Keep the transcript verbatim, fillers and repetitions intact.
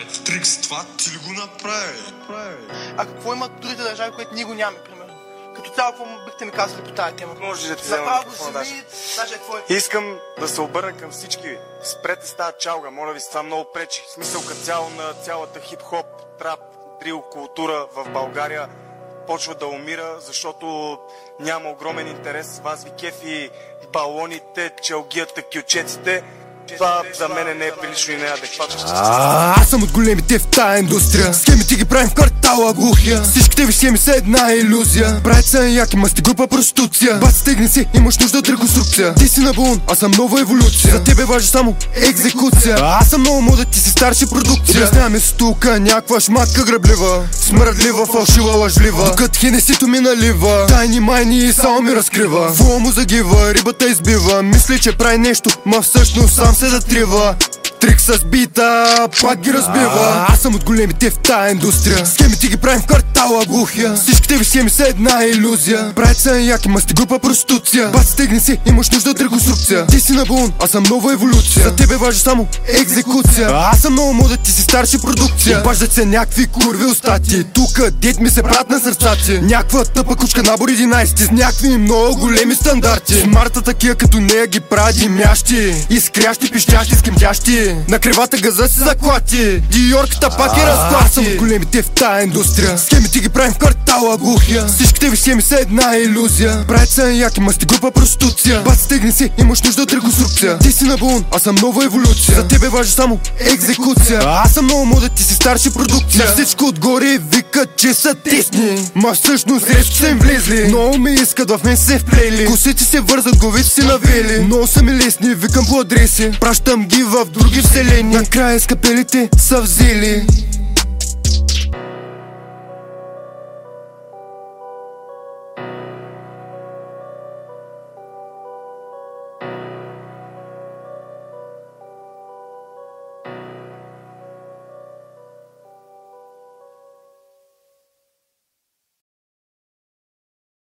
Трикс, това ти ли го направи? А какво имат другите държави, което ние го нямаме, примерно? Като цяло, какво бихте ми казали по тази тема? Може да ти взема микрофона, даже. Искам да се обърна към всички. Спрете с тази чалга, моля ви, това много пречи. В смисъл като цяло на цялата хип-хоп, трап, дрил култура в България почва да умира, защото няма огромен интерес. Вас ви кефи балоните, челгията, кючеците. Това за мен не е прилично и не е адекватно. А, аз съм от големите в тая индустрия. Схемите ги правим в квартала глухия. Всичките ви схеми са една илюзия. Правят са яки, ма сте група проституция. Бат, стегни си, имаш нужда от реконструкция. Ти си на балон, аз съм нова еволюция. За тебе важи само екзекуция. А, аз съм много мода, ти си старши продукция. Обясняваме стука, някаква шматка гръблива, смръдлива, фалшива, лъжлива. Докато хенесито ми налива, тайни майни и само ми разкрива. Фула му загива, рибата избива. Мисли, че прави нещо, ма всъщност сам се затрива. Трик с бита, пак ги разбива. Аз съм от големите в тая индустрия. Схемите ги правим в квартала глухия. Всичките ви схеми са една илюзия. Правят са яки, ма сте група проституция. Бат, стегни си, имаш нужда от реконструкция. Ти си на балон, аз съм нова еволюция. За тебе важи само екзекуция. Аз съм много мода, ти си старши продукция. Обаждат се някакви курви устати. Тука дед ми се брат на сърцати. Някаква тъпа кучка набор единайсет с някакви много големи стандарти. Смарта такива като нея ги пради мящи, изкрящи, пищящи, скимтящи. На кривата газа си заклати. Диорката пак е разклати. Аз съм от големите в тая индустрия. Схемите ги правим в квартала глухия. Всичките ви схеми са една илюзия. Правят са яки, ма сте група проституция. Бат, стегни си, имаш нужда от реконструкция. Ти си на балон, аз съм нова еволюция. За тебе важи само екзекуция. Аз съм много мода, ти си старши продукция. Всичко отгоре викат, че са тесни, ма всъщност резко са им влезли. Много ми искат, в мен се вплели. Косите се вързат, главите си навели. Много са ми лесни, викам по адреси. Пращам ги в други вселени. Накрая скапелите са взели.